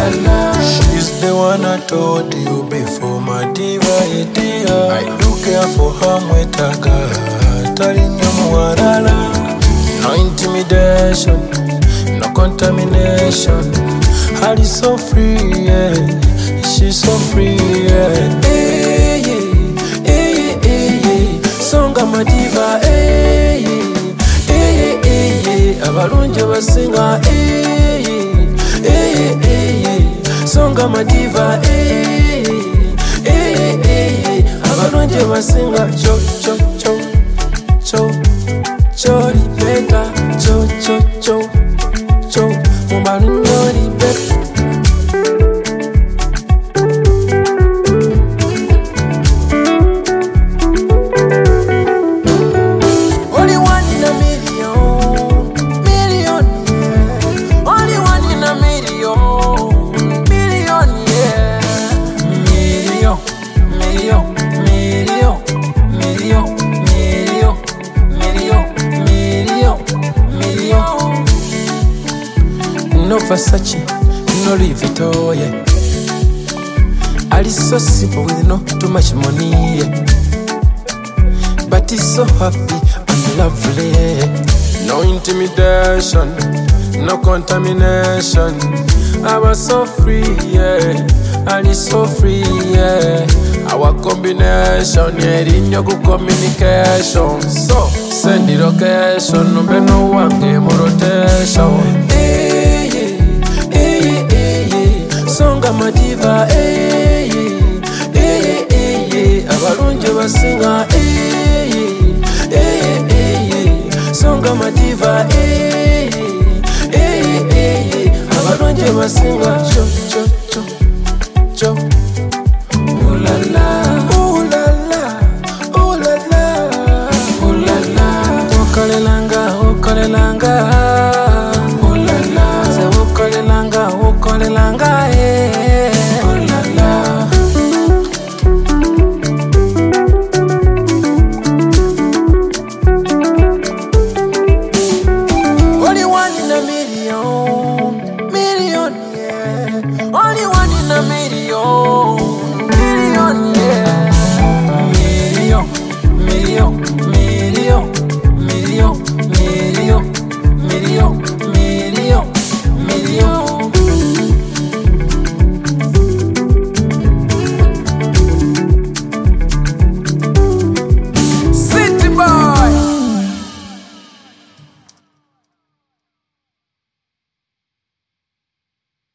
She's the one I told you before, my diva, dear. I do care for her, mwetaga. No intimidation, no contamination. Her is so free, yeah. She's so free, yeah. Hey, yeah. Hey, hey, yeah. Songa madiva, hey, yeah. Hey, hey, yeah. Abalunje basinga, hey, yeah. Hey, hey, yeah. Songa madiva, hey, hey, hey, yeah. Abalunje basinga, cho, cho, cho, cho. Chori beta, cho, cho, cho, cho. Mumbalu chori beta. Only one in a million, million, yeah. Only one in a million, million, yeah. Million, million, million, million, million, million. No Versace, no Louis Vuitton, yeah. Alice so simple with no too much money, yeah. But he's so happy and lovely, yeah. No intimidation, no contamination. I was so free, yeah. Alice so free, yeah. Our combination, yeah, in your good communication. So, send the location, no be no one game or rotation. Hey, yeah, hey, hey, yeah. Songa madiva, hey, yeah, hey, hey, yeah. Abalunje basinga, hey, yeah, hey, hey, yeah. Songa madiva, hey, hey, hey, yeah. Abalunje basinga, cho, cho, cho.